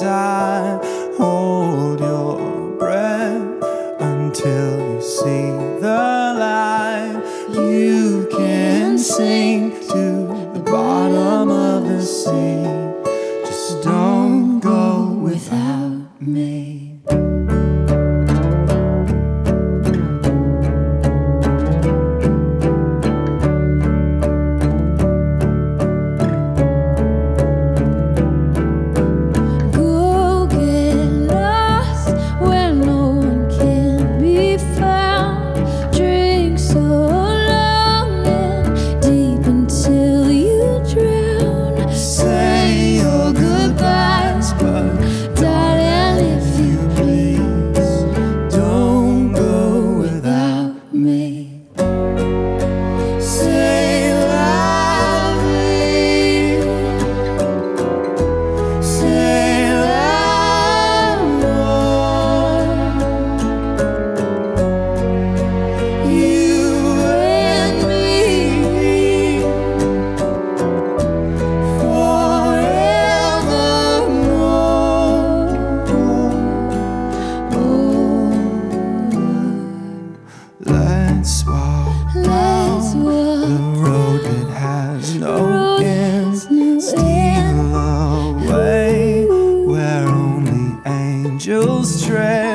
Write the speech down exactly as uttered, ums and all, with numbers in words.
side. Hold your breath until you see the light. You can sink to the bottom of the sea. Just don't go without me. Let's walk Let's down walk the road that has no road end. has no Steal away where only angels tread.